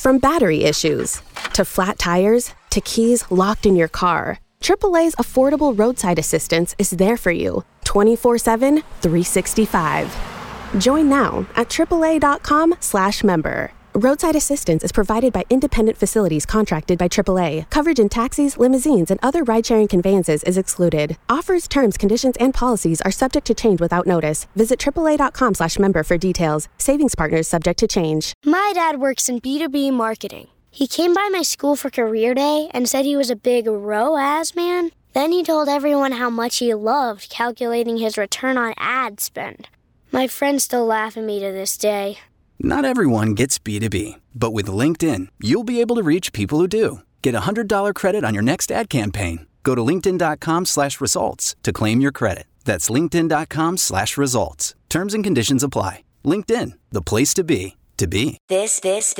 From battery issues, to flat tires, to keys locked in your car, AAA's affordable roadside assistance is there for you 24/7, 365. Join now at AAA.com/member. Roadside assistance is provided by independent facilities contracted by AAA. Coverage in taxis, limousines, and other ride-sharing conveyances is excluded. Offers, terms, conditions, and policies are subject to change without notice. Visit AAA.com/member for details. Savings partners subject to change. My dad works in B2B marketing. He came by my school for career day and said he was a big ROAS man. Then he told everyone how much he loved calculating his return on ad spend. My friends still laugh at me to this day. Not everyone gets B2B, but with LinkedIn, you'll be able to reach people who do. Get a $100 credit on your next ad campaign. Go to linkedin.com/results to claim your credit. That's linkedin.com/results. Terms and conditions apply. LinkedIn, the place to be. This is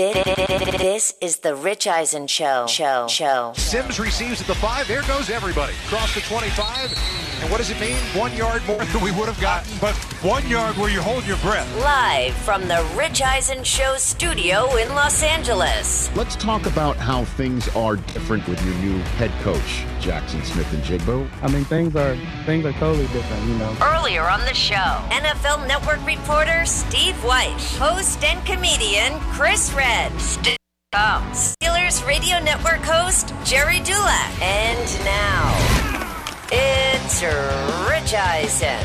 the Rich Eisen Show. Sims receives at the 5. There goes everybody. Across the 25. And what does it mean? 1 yard more than we would have gotten. But 1 yard where you hold your breath. Live from the Rich Eisen Show studio in Los Angeles. Let's talk about how things are different with your new head coach, Jackson Smith-Njigba. I mean, things are totally different, you know. Earlier on the show, NFL Network reporter Steve White, host and comedian Chris Redd, Steelers Radio Network host Jerry Dulac, and now it's Rich Eisen.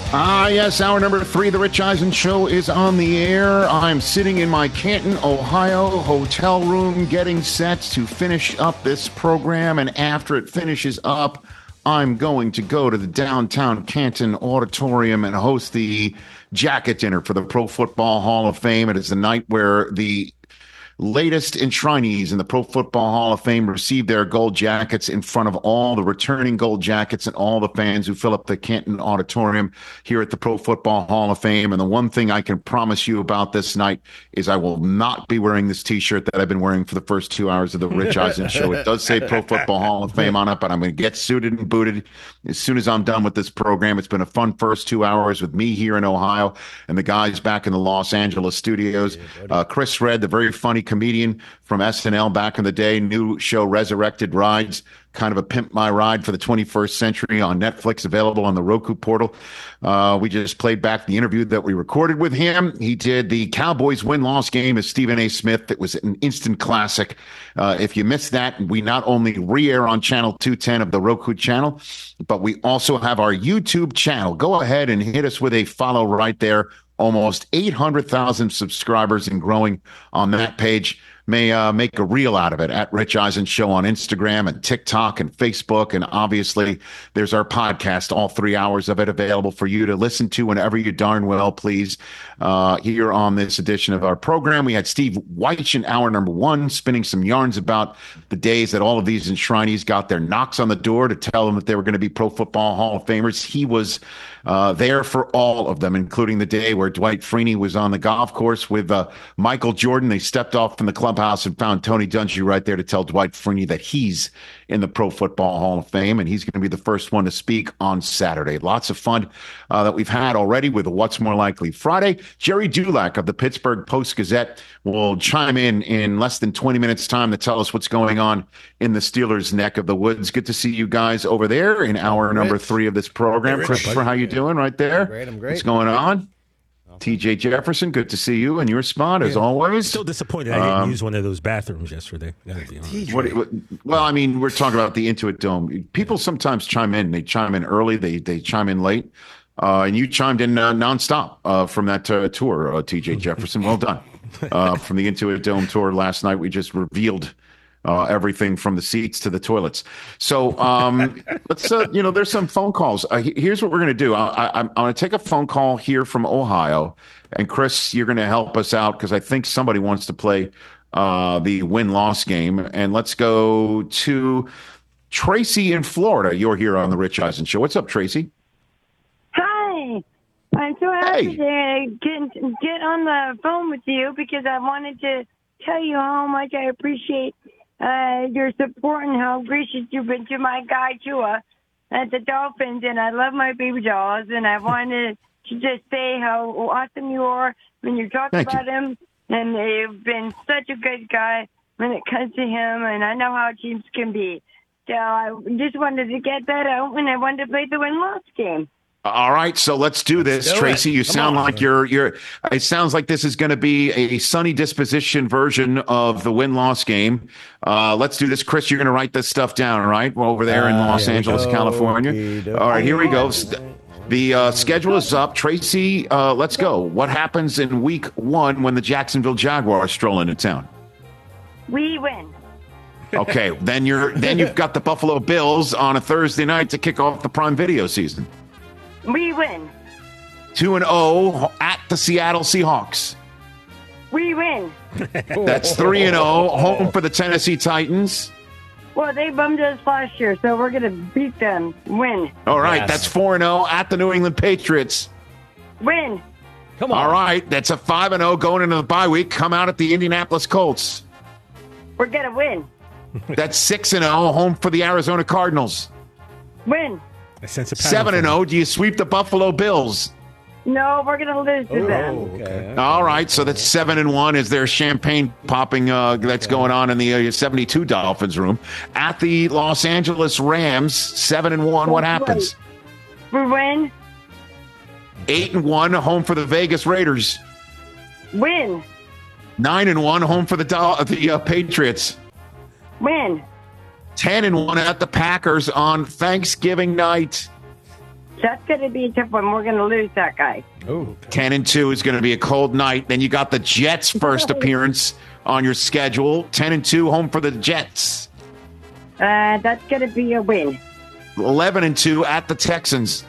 Yes, hour number 3, the Rich Eisen Show is on the air. I'm sitting in my Canton, Ohio hotel room getting set to finish up this program, and after it finishes up, I'm going to go to the downtown Canton Auditorium and host the jacket dinner for the Pro Football Hall of Fame. It is the night where the latest enshrinees in the Pro Football Hall of Fame receive their gold jackets in front of all the returning gold jackets and all the fans who fill up the Canton Auditorium here at the Pro Football Hall of Fame. And the one thing I can promise you about this night is I will not be wearing this T-shirt that I've been wearing for the first 2 hours of the Rich Eisen Show. It does say Pro Football Hall of Fame on it, but I'm going to get suited and booted as soon as I'm done with this program. It's been a fun first 2 hours with me here in Ohio and the guys back in the Los Angeles studios. Chris Redd, the very funny comedian from SNL back in the day, new show Resurrected Rides, kind of a Pimp My Ride for the 21st century on Netflix, available on the Roku portal. We just played back the interview that we recorded with him. He did the Cowboys win-loss game as Stephen A. Smith. It was an instant classic. If you missed that, we not only re-air on channel 210 of the Roku channel, but we also have our YouTube channel. Go ahead and hit us with a follow right there. Almost 800,000 subscribers and growing on that page. May make a reel out of it at Rich Eisen Show on Instagram and TikTok and Facebook. And obviously, there's our podcast, all 3 hours of it available for you to listen to whenever you darn well please. Here on this edition of our program, we had Steve White in hour number 1, spinning some yarns about the days that all of these enshrinees got their knocks on the door to tell them that they were going to be Pro Football Hall of Famers. He was there for all of them, including the day where Dwight Freeney was on the golf course with Michael Jordan. They stepped off from the clubhouse and found Tony Dungy right there to tell Dwight Freeney that he's in the Pro Football Hall of Fame, and he's going to be the first one to speak on Saturday. Lots of fun that we've had already with What's More Likely Friday. Jerry Dulac of the Pittsburgh Post-Gazette will chime in less than 20 minutes' time to tell us what's going on in the Steelers' neck of the woods. Good to see you guys over there in hour number 3 of this program. Christopher, how you doing right there? I'm great. What's going on? TJ Jefferson, good to see you in your spot, as always. Still disappointed I didn't use one of those bathrooms yesterday. Well, I mean, we're talking about the Intuit Dome. People sometimes chime in. They chime in early. They chime in late. And you chimed in nonstop from that tour, TJ Jefferson. Well done. From the Intuit Dome tour last night, we just revealed everything from the seats to the toilets. So let's, there's some phone calls. Here's what we're going to do. I'm going to take a phone call here from Ohio. And Chris, you're going to help us out because I think somebody wants to play the win-loss game. And let's go to Tracy in Florida. You're here on the Rich Eisen Show. What's up, Tracy? Hi. I'm so happy to get on the phone with you because I wanted to tell you how much I appreciate your support and how gracious you've been to my guy Tua at the Dolphins, and I love my baby dolls, and I wanted to just say how awesome you are when you talk about him and you've been such a good guy when it comes to him, and I know how teams can be. So I just wanted to get that out, and I wanted to play the win-loss game. All right, so let's do this, Tracy. You sound like you're. It sounds like this is going to be a sunny disposition version of the win-loss game. Let's do this, Chris. You're going to write this stuff down, right? We're over there in Los Angeles, California. All right, here we go. The schedule is up. Tracy, let's go. What happens in week 1 when the Jacksonville Jaguars stroll into town? We win. Okay, then you've got the Buffalo Bills on a Thursday night to kick off the Prime Video season. We win. 2-0 at the Seattle Seahawks. We win. That's 3-0 home for the Tennessee Titans. Well, they bummed us last year, so we're going to beat them. Win. All right, that's 4-0 at the New England Patriots. Win. Come on. All right, that's a 5-0 going into the bye week. Come out at the Indianapolis Colts. We're going to win. That's 6-0 home for the Arizona Cardinals. Win. 7-0. Do you sweep the Buffalo Bills? No, we're going to lose to them. Okay. All right, so that's 7-1. Is there champagne popping that's going on in the 72 Dolphins room? At the Los Angeles Rams, 7-1. What happens? We win. 8-1 home for the Vegas Raiders. Win. 9-1 home for the Patriots. Win. 10-1 at the Packers on Thanksgiving night. That's going to be a tough one. We're going to lose that guy. 10-2 is going to be a cold night. Then you got the Jets' first appearance on your schedule. 10-2 home for the Jets. That's going to be a win. 11-2 at the Texans.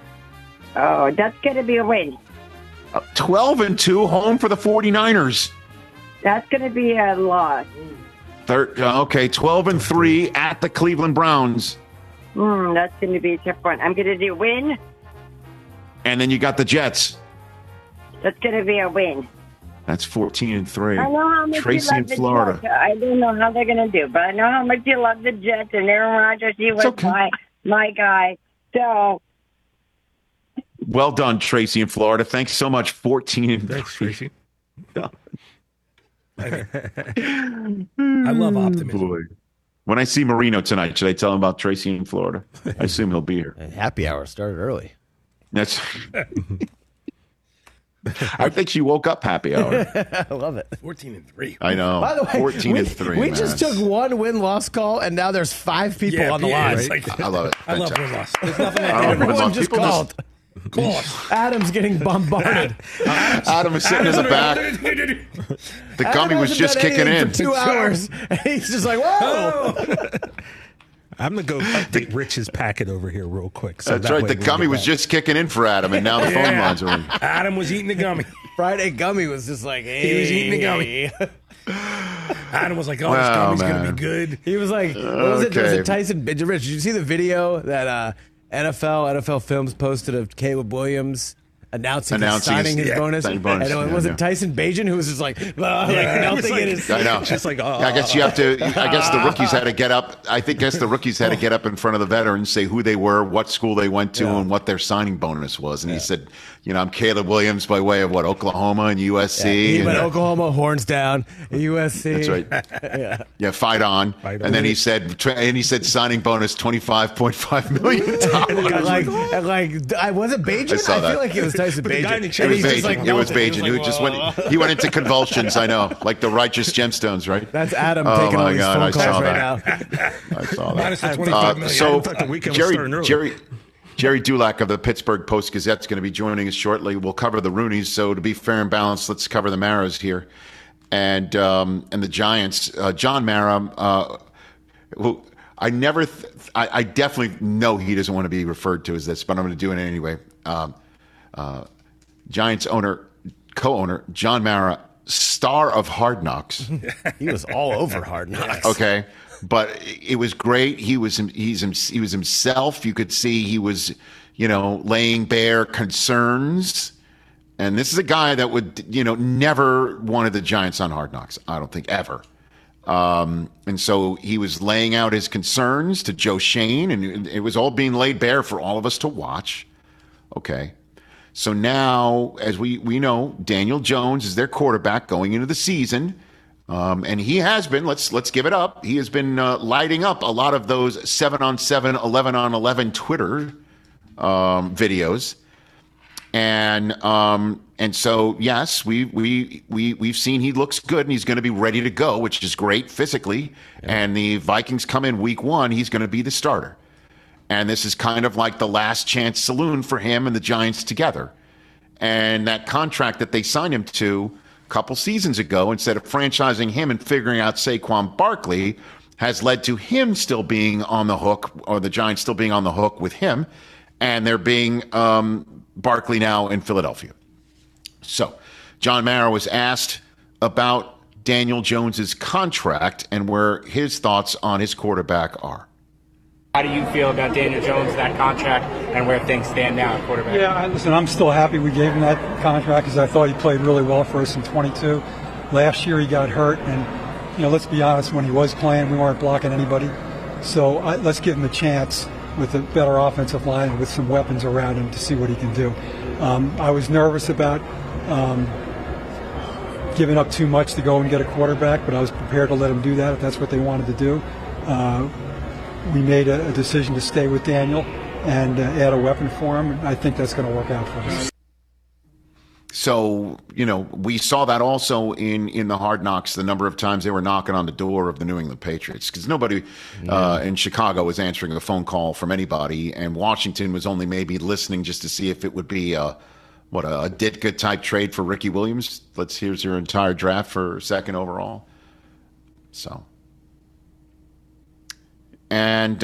Oh, that's going to be a win. 12-2 home for the 49ers. That's going to be a loss. 12-3 at the Cleveland Browns. That's going to be a tough one. I'm going to do win. And then you got the Jets. That's going to be a win. That's 14-3. I know how much Tracy you love in the Florida. Jets. I don't know how they're going to do, but I know how much you love the Jets, and Aaron Rodgers, he was my guy. So. Well done, Tracy in Florida. Thanks so much. 14-3. Thanks, Tracy. I love optimism. Boy. When I see Marino tonight, should I tell him about Tracy in Florida? I assume he'll be here. Happy hour started early. That's. I think she woke up happy hour. I love it. 14-3. I know. By the way, 14-3. We just took one win-loss call, and now there's 5 people on the line. Right? I love it. I love win-loss. There's nothing like that. Everyone just called. Adam's getting bombarded. Adam is sitting in the back. The gummy was just kicking in. For 2 hours. And he's just like, whoa. I'm going to go update Rich's packet over here real quick. So That's right. The gummy was just kicking in for Adam, and now the phone lines are in. Adam was eating the gummy. Friday gummy was just like, hey. He was eating the gummy. Adam was like, this gummy's going to be good. He was like, what was it? Was it Tyson? Rich, did you see the video that NFL Films posted of Caleb Williams announcing signing his bonus? And it wasn't Tyson Bagent who was just like, announcing it. I know. Just like, I guess you have to. I guess the rookies had to get up. I guess the rookies had to get up in front of the veterans, say who they were, what school they went to, and what their signing bonus was. And he said, I'm Caleb Williams by way of Oklahoma and USC. He went Oklahoma, horns down, USC. That's right. Yeah, fight on. And then he said, signing bonus $25.5 million. Was it Bagent? I saw that. I feel like it was Tyson Bagent. It was Bagent. It was Bagent. Who just went into convulsions. I know, like the Righteous Gemstones, right? That's Adam taking all these phone calls right now. I saw that. Minus the $25 million. So Jerry Dulac of the Pittsburgh Post-Gazette is going to be joining us shortly. We'll cover the Rooneys. So to be fair and balanced, let's cover the Maras here, and the Giants. John Mara. I definitely know he doesn't want to be referred to as this, but I'm going to do it anyway. Giants co-owner John Mara, star of Hard Knocks. He was all over Hard Knocks. Okay, but it was great. He was himself. You could see he was, laying bare concerns. And this is a guy that would, never wanted the Giants on Hard Knocks. I don't think ever. And so he was laying out his concerns to Joe Shane, and it was all being laid bare for all of us to watch. Okay. So now, as we know, Daniel Jones is their quarterback going into the season. And he has been, let's give it up, he has been lighting up a lot of those 7-on-7, 11-on-11 Twitter videos. And so, yes, we've seen he looks good and he's going to be ready to go, which is great physically. Yeah. And the Vikings come in week 1, he's going to be the starter. And this is kind of like the last chance saloon for him and the Giants together. And that contract that they signed him to a couple seasons ago, instead of franchising him and figuring out Saquon Barkley, has led to him still being on the hook, or the Giants still being on the hook with him. And there being Barkley now in Philadelphia. So John Mara was asked about Daniel Jones's contract and where his thoughts on his quarterback are. How do you feel about Daniel Jones, that contract, and where things stand now at quarterback? Yeah, listen, I'm still happy we gave him that contract because I thought he played really well for us in 22. Last year he got hurt, and, let's be honest, when he was playing, we weren't blocking anybody. So let's give him a chance with a better offensive line and with some weapons around him to see what he can do. I was nervous about giving up too much to go and get a quarterback, but I was prepared to let him do that if that's what they wanted to do. We made a decision to stay with Daniel and add a weapon for him. And I think that's going to work out for us. So, we saw that also in the Hard Knocks, the number of times they were knocking on the door of the New England Patriots, because nobody in Chicago was answering a phone call from anybody, and Washington was only maybe listening just to see if it would be a Ditka type trade for Ricky Williams. Here's your entire draft for second overall. So. And,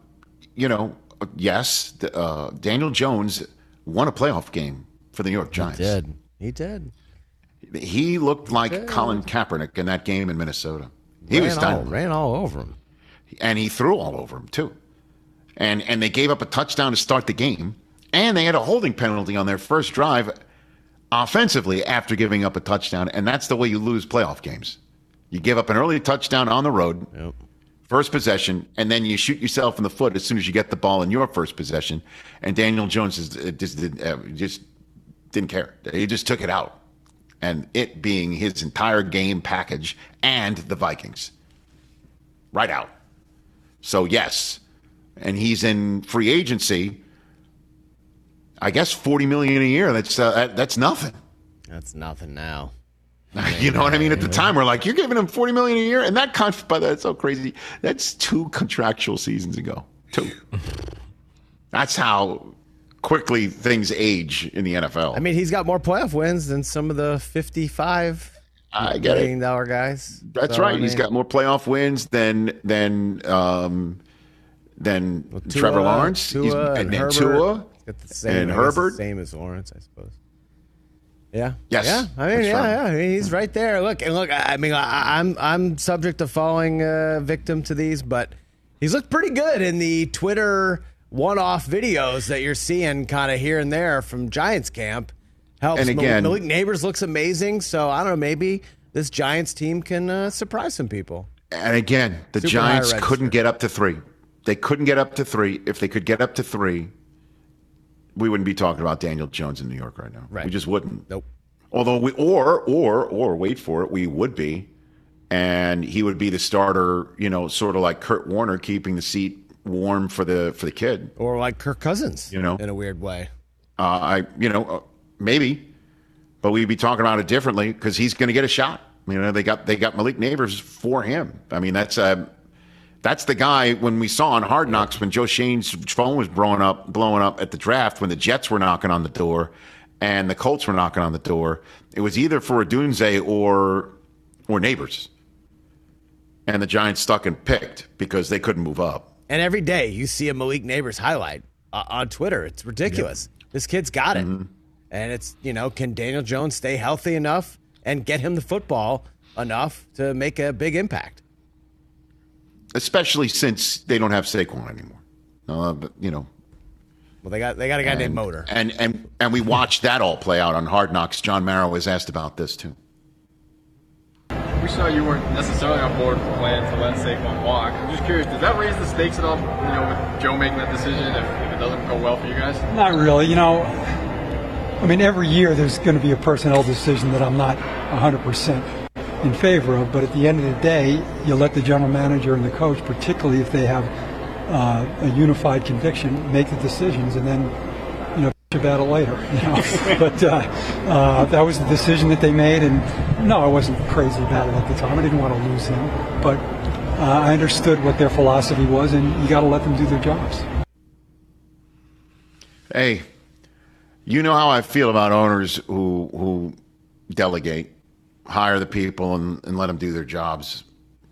yes, Daniel Jones won a playoff game for the New York Giants. He did. He looked like Colin Kaepernick in that game in Minnesota. He ran all over him. And he threw all over him, too. And they gave up a touchdown to start the game. And they had a holding penalty on their first drive offensively after giving up a touchdown. And that's the way you lose playoff games. You give up an early touchdown on the road. Yep. First possession, and then you shoot yourself in the foot as soon as you get the ball in your first possession. And Daniel Jones just didn't care. He just took it out. And it being his entire game package and the Vikings. Right out. So, yes. And he's in free agency. I guess $40 million a year. That's nothing. That's nothing now. You know what I mean? At the time, we're like, you're giving him $40 million a year, and that's so crazy. That's 2 contractual seasons ago. 2. That's how quickly things age in the NFL. I mean, he's got more playoff wins than some of the $55 million guys. That's right. He's got more playoff wins than Trevor Lawrence, and Tua, and Herbert. Same as Lawrence, I suppose. Yeah. Yes. Yeah. I mean, yeah. He's right there. Look. I mean, I'm subject to falling victim to these, but he's looked pretty good in the Twitter one-off videos that you're seeing, kind of here and there from Giants camp. Helps. And again, Malik Neighbors looks amazing. So I don't know. Maybe this Giants team can surprise some people. And again, the Giants couldn't get up to 3. They couldn't get up to 3. If they could get up to 3. We wouldn't be talking about Daniel Jones in New York right now. Right. We just wouldn't. Nope. Although or wait for it, we would be, and he would be the starter. Sort of like Kurt Warner, keeping the seat warm for the kid, or like Kirk Cousins. In a weird way. Maybe, but we'd be talking about it differently because he's going to get a shot. They got Malik Neighbors for him. I mean, that's the guy when we saw on Hard Knocks when Joe Shane's phone was blowing up at the draft when the Jets were knocking on the door and the Colts were knocking on the door. It was either for Odunze or Neighbors. And the Giants stuck and picked because they couldn't move up. And every day you see a Malik Neighbors highlight on Twitter. It's ridiculous. Yep. This kid's got it. Mm-hmm. And it's, can Daniel Jones stay healthy enough and get him the football enough to make a big impact? Especially since they don't have Saquon anymore. Well, they got a guy named Motor. And we watched that all play out on Hard Knocks. John Mara was asked about this, too. We saw you weren't necessarily on board with the plan to let Saquon walk. I'm just curious, does that raise the stakes at all, with Joe making that decision if it doesn't go well for you guys? Not really. I mean, every year there's going to be a personnel decision that I'm not 100% in favor of, but at the end of the day, you let the general manager and the coach, particularly if they have a unified conviction, make the decisions, and then about it later. But that was the decision that they made, and no, I wasn't crazy about it at the time. I didn't want to lose him, but I understood what their philosophy was, and you got to let them do their jobs. Hey, you know how I feel about owners who delegate, hire the people, and let them do their jobs.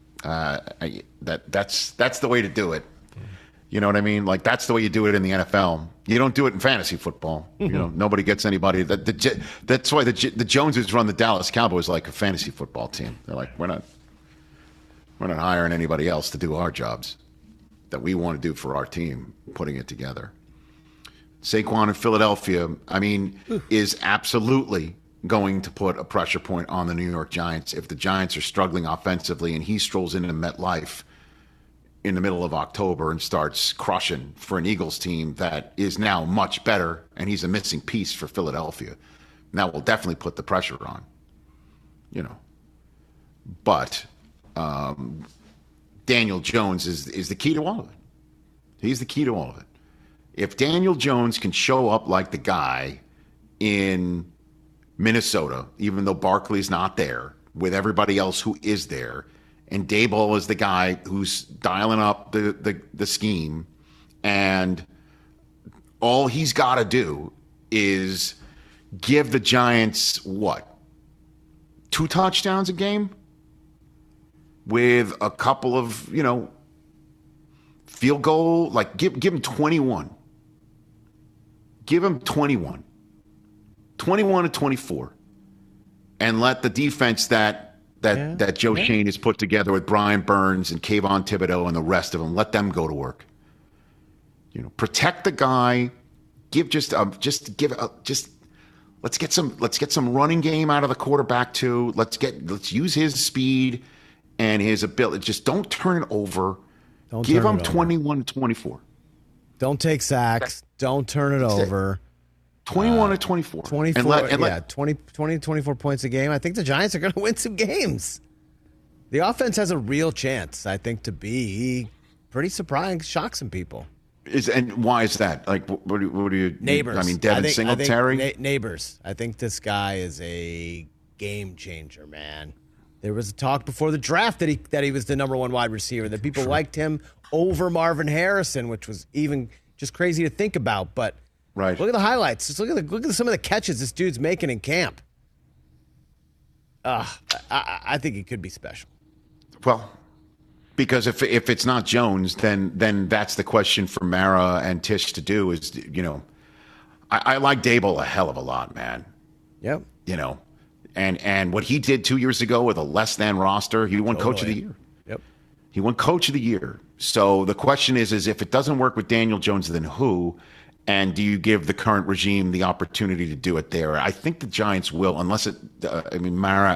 That's the way to do it. You know what I mean? Like, that's the way you do it in the NFL. You don't do it in fantasy football. Nobody gets anybody. That's why the Joneses run the Dallas Cowboys like a fantasy football team. They're like, we're not hiring anybody else to do our jobs that we want to do for our team, putting it together. Saquon in Philadelphia, is absolutely going to put a pressure point on the New York Giants if the Giants are struggling offensively and he strolls into MetLife in the middle of October and starts crushing for an Eagles team that is now much better, and he's a missing piece for Philadelphia. And that will definitely put the pressure on, But Daniel Jones is the key to all of it. He's the key to all of it. If Daniel Jones can show up like the guy in Minnesota, even though Barkley's not there, with everybody else who is there, and Daboll is the guy who's dialing up the scheme, and all he's got to do is give the Giants, 2 touchdowns a game with a couple of, field goal, like give him 21. Give him 21. 21 to 24. And let the defense that Joe Schoen has put together with Brian Burns and Kayvon Thibodeau and the rest of them, let them go to work. Protect the guy. Let's get some running game out of the quarterback too. Let's use his speed and his ability. Just don't turn it over. Give him 21 to 24. Don't take sacks. Don't turn it over. 21 to 24. 24, 20, 24 points a game. I think the Giants are going to win some games. The offense has a real chance, I think, to be pretty surprising, shock some people. And why is that? Like, what do you... Neighbors. Devin Singletary? Neighbors. I think this guy is a game changer, man. There was a talk before the draft that he was the number 1 wide receiver, that people liked him over Marvin Harrison, which was even just crazy to think about, but... Right. Look at the highlights. Just look at some of the catches this dude's making in camp. I think he could be special. Well, because if it's not Jones, then that's the question for Mara and Tisch to do is, I like Daboll a hell of a lot, man. Yep. And what he did 2 years ago with a less than roster, he won Coach of the Year. Yep. He won Coach of the Year. So the question is if it doesn't work with Daniel Jones, then who? And do you give the current regime the opportunity to do it there? I think the Giants will, unless it. Mara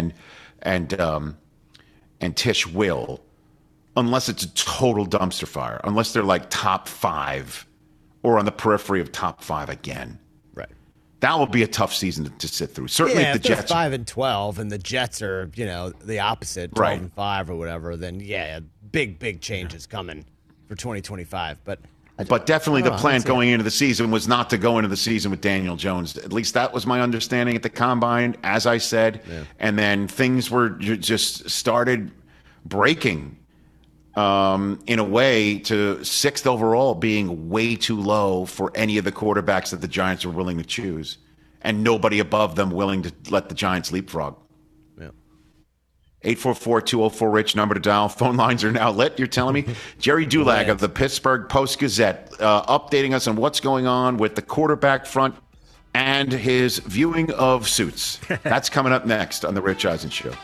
and Tisch will, unless it's a total dumpster fire, unless they're like top 5 or on the periphery of top 5 again. Right. That will be a tough season to sit through. Certainly, if the Jets 5-12 and the Jets are the opposite, 12-5 or whatever, then big changes coming for 2025, But definitely the plan going into the season was not to go into the season with Daniel Jones. At least that was my understanding at the Combine, as I said. Yeah. And then things were just started breaking in a way to 6th overall being way too low for any of the quarterbacks that the Giants were willing to choose. And nobody above them willing to let the Giants leapfrog. 844-204-RICH, number to dial. Phone lines are now lit, you're telling me. Jerry Dulag of the Pittsburgh Post-Gazette updating us on what's going on with the quarterback front and his viewing of Suits. That's coming up next on The Rich Eisen Show.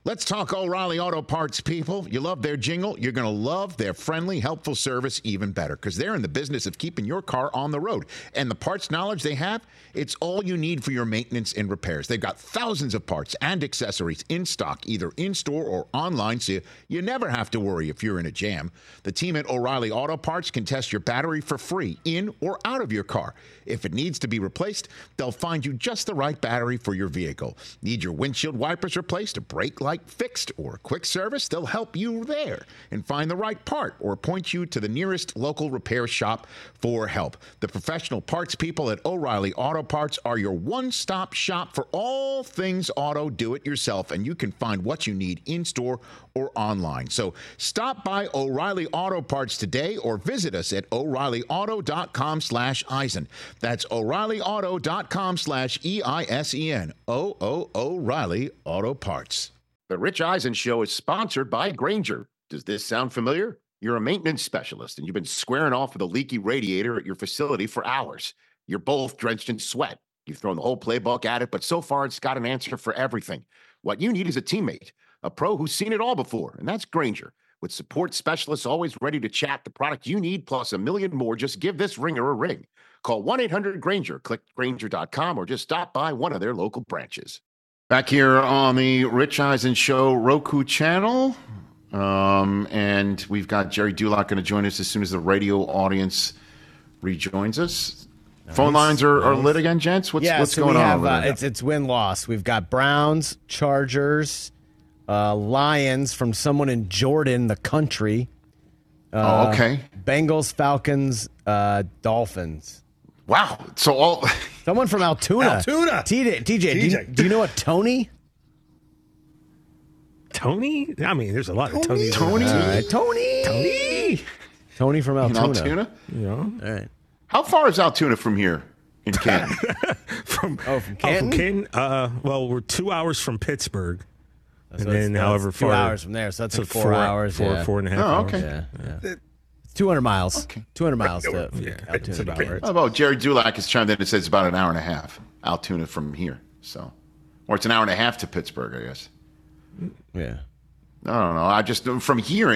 Let's talk O'Reilly Auto Parts, people. You love their jingle. You're going to love their friendly, helpful service even better because they're in the business of keeping your car on the road. And the parts knowledge they have, it's all you need for your maintenance and repairs. They've got thousands of parts and accessories in stock, either in-store or online, so you never have to worry if you're in a jam. The team at O'Reilly Auto Parts can test your battery for free, in or out of your car. If it needs to be replaced, they'll find you just the right battery for your vehicle. Need your windshield wipers replaced, a brake light fixed, or a quick service? They'll help you there and find the right part or point you to the nearest local repair shop for help. The professional parts people at O'Reilly Auto Parts are your one-stop shop for all things auto do-it-yourself, and you can find what you need in-store or online. So stop by O'Reilly Auto Parts today or visit us at O'ReillyAuto.com/Eisen. That's O'ReillyAuto.com/EISEN. O'Reilly Auto Parts. The Rich Eisen Show is sponsored by Grainger. Does this sound familiar? You're a maintenance specialist, and you've been squaring off with a leaky radiator at your facility for hours. You're both drenched in sweat. You've thrown the whole playbook at it, but so far it's got an answer for everything. What you need is a teammate, a pro who's seen it all before, and that's Grainger. With support specialists always ready to chat the product you need, plus a million more, just give this ringer a ring. Call 1-800-GRAINGER, click Grainger.com, or just stop by one of their local branches. Back here on the Rich Eisen Show Roku channel, and we've got Jerry Dulac going to join us as soon as the radio audience rejoins us. Nice. Phone lines are lit again, gents? What's going on? It's win-loss. We've got Browns, Chargers, Lions from someone in Jordan, the country. Okay. Bengals, Falcons, Dolphins. Wow. So someone from Altoona. TJ. Do you know a Tony? Tony? I mean, there's a lot of Tonys. Tony from Altoona. Yeah. All right. How far is Altoona from here in Canton? From Canton? Well, we're 2 hours from Pittsburgh. And then, however far. 2 hours from there, so that's like 4 hours. 4.5 hours. Oh, okay. Yeah. 200 miles. Okay. 200 miles to Altoona. Right. How about Jerry Dulac has chimed in and says it's about an hour and a half, Altoona from here. So, or it's an hour and a half to Pittsburgh, I guess. Yeah. I don't know. I just from here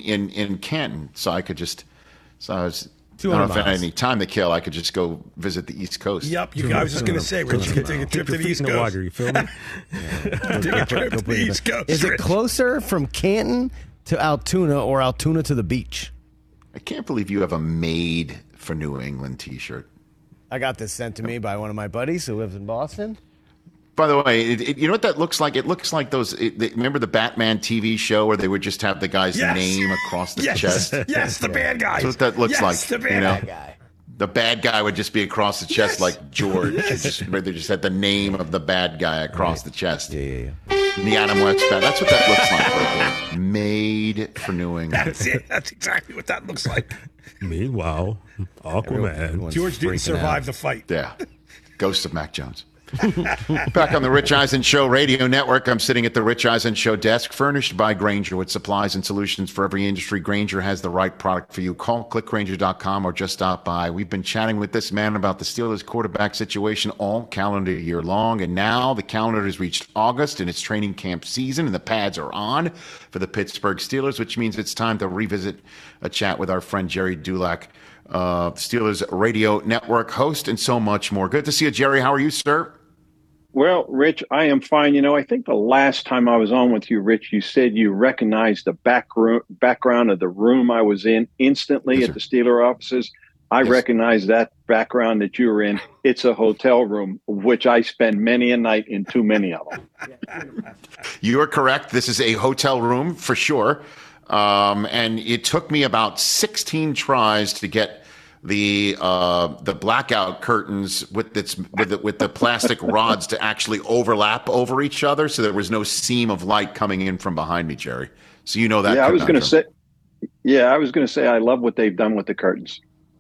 in Canton, so I could just. So I was. I don't know if I had any time to kill. I could just go visit the East Coast. Yep. I was just going to say, Rich, you could take a trip to the East Coast. Water, you feel me? Take a trip to the East Coast. Is it closer from Canton to Altoona or Altoona to the beach? I can't believe you have a Made for New England t-shirt. I got this sent to me by one of my buddies who lives in Boston. By the way, you know what that looks like? It looks like those. Remember the Batman TV show where they would just have the guy's name across the chest? Yes, the bad guy. That's what that looks like. The bad guy. The bad guy would just be across the chest like George. Where they just had the name of the bad guy across the chest. Yeah. The Adam West bat. That's what that looks like. Right? Made for New England. That's it. That's exactly what that looks like. Meanwhile, Aquaman. George didn't survive the fight. Yeah. Ghost of Mac Jones. Back on the Rich Eisen Show Radio Network, I'm sitting at the Rich Eisen Show desk, furnished by Grainger with supplies and solutions for every industry. Grainger has the right product for you. Call clickgrainger.com or just stop by. We've been chatting with this man about the Steelers quarterback situation all calendar year long, and now the calendar has reached August and it's training camp season, and the pads are on for the Pittsburgh Steelers, which means it's time to revisit a chat with our friend Jerry Dulac, Steelers Radio Network host, and so much more. Good to see you, Jerry. How are you, sir? Well, Rich, I am fine. You know, I think the last time I was on with you, Rich, you said you recognized the background of the room I was in instantly at the Steeler offices. I recognize that background that you were in. It's a hotel room, which I spend many a night in too many of them. You are correct. This is a hotel room for sure. And it took me about 16 tries to get the blackout curtains with the plastic rods to actually overlap over each other, so there was no seam of light coming in from behind me, Jerry. So you know that. Yeah, I was going to say I love what they've done with the curtains.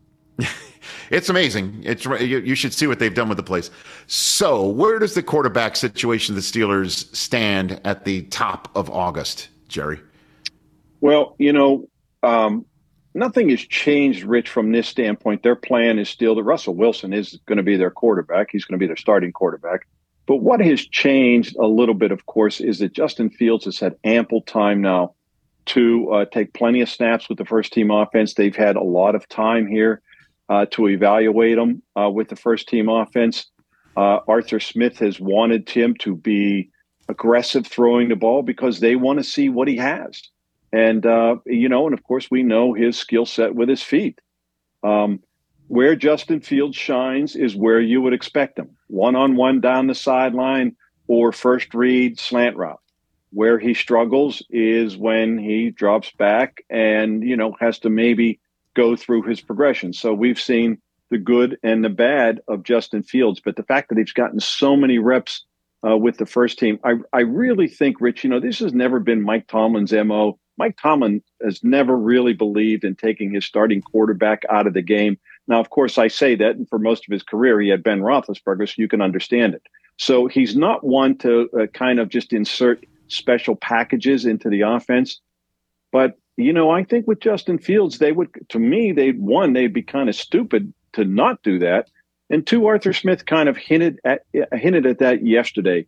It's amazing. You should see what they've done with the place. So where does the quarterback situation of the Steelers stand at the top of August, Jerry? Well, you know, nothing has changed, Rich, from this standpoint. Their plan is still that Russell Wilson is going to be their quarterback. He's going to be their starting quarterback. But what has changed a little bit, of course, is that Justin Fields has had ample time now to take plenty of snaps with the first-team offense. They've had a lot of time here to evaluate him with the first-team offense. Arthur Smith has wanted him to be aggressive throwing the ball because they want to see what he has. And, and of course, we know his skill set with his feet. Where Justin Fields shines is where you would expect him. One-on-one down the sideline or first read slant route. Where he struggles is when he drops back and, has to maybe go through his progression. So we've seen the good and the bad of Justin Fields. But the fact that he's gotten so many reps with the first team, I really think, Rich, this has never been Mike Tomlin's MO. Mike Tomlin has never really believed in taking his starting quarterback out of the game. Now, of course, I say that, and for most of his career, he had Ben Roethlisberger, so you can understand it. So he's not one to kind of just insert special packages into the offense. But, I think with Justin Fields, they'd be kind of stupid to not do that. And two, Arthur Smith kind of hinted at that yesterday.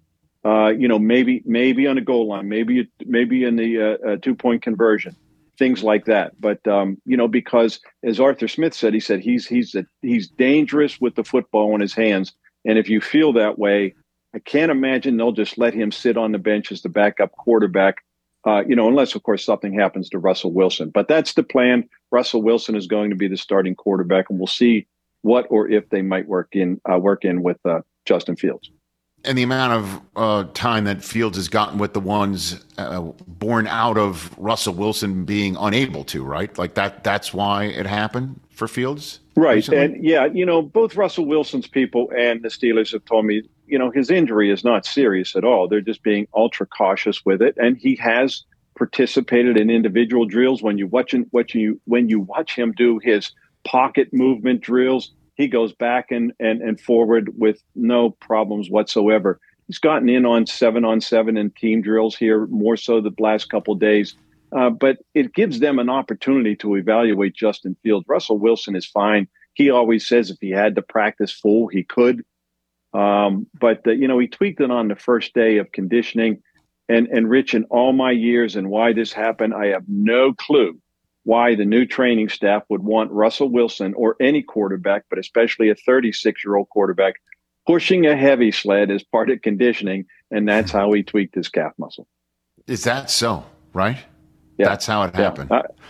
Maybe on a goal line, maybe in the 2-point conversion, things like that. But because as Arthur Smith said, he's dangerous with the football in his hands. And if you feel that way, I can't imagine they'll just let him sit on the bench as the backup quarterback. Unless of course something happens to Russell Wilson. But that's the plan. Russell Wilson is going to be the starting quarterback, and we'll see what or if they might work in with Justin Fields. And the amount of time that Fields has gotten with the ones born out of Russell Wilson being unable to, right? Like that's why it happened for Fields? Right. Recently? And both Russell Wilson's people and the Steelers have told me, his injury is not serious at all. They're just being ultra cautious with it. And he has participated in individual drills. When you watch him do his pocket movement drills, he goes back and forward with no problems whatsoever. He's gotten in on 7-on-7 and team drills here, more so the last couple of days. But it gives them an opportunity to evaluate Justin Fields. Russell Wilson is fine. He always says if he had to practice full, he could. But he tweaked it on the first day of conditioning. And Rich, in all my years and why this happened, I have no clue why the new training staff would want Russell Wilson or any quarterback, but especially a 36-year-old quarterback, pushing a heavy sled as part of conditioning. And that's how he tweaked his calf muscle. Is that so? Right? Yeah. That's how it happened.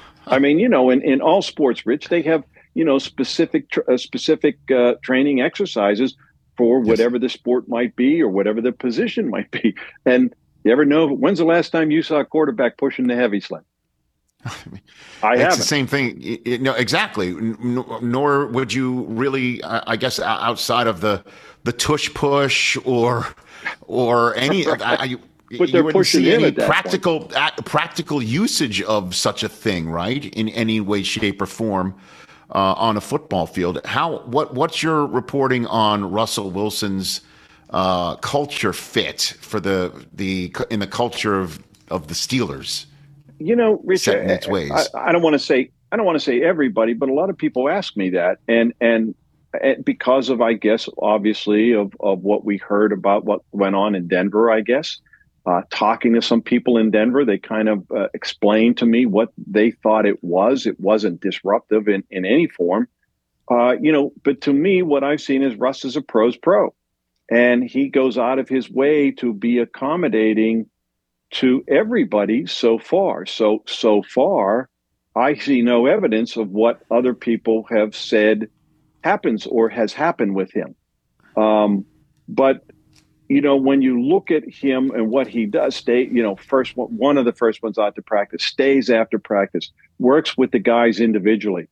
In all sports, Rich, they have, specific training exercises for whatever the sport might be or whatever the position might be. And you ever know, when's the last time you saw a quarterback pushing the heavy sled? I haven't. It's the same thing. Exactly. Nor would you really, I guess, outside of the tush push or any. But they're pushing in any at that practical usage of such a thing, right? In any way, shape, or form on a football field. What's your reporting on Russell Wilson's culture fit for in the culture of the Steelers? Richard, its ways. I don't want to say everybody, but a lot of people ask me that, and because of, I guess, obviously of what we heard about what went on in Denver, I guess, talking to some people in Denver, they kind of explained to me what they thought it was. It wasn't disruptive in any form, But to me, what I've seen is Russ is a pro's pro, and he goes out of his way to be accommodating to everybody so far. So far, I see no evidence of what other people have said happens or has happened with him. But, when you look at him and what he does, one of the first ones out to practice, stays after practice, works with the guys individually.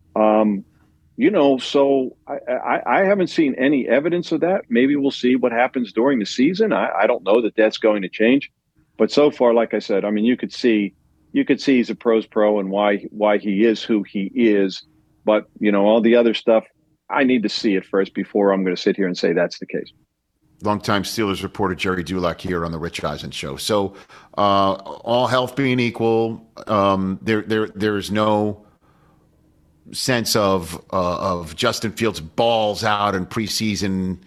So I haven't seen any evidence of that. Maybe we'll see what happens during the season. I don't know that that's going to change. But so far, like I said, I mean, you could see he's a pro's pro and why he is who he is. But, all the other stuff, I need to see it first before I'm going to sit here and say that's the case. Longtime Steelers reporter Jerry Dulac here on the Rich Eisen Show. So all health being equal, there's no sense of Justin Fields balls out in preseason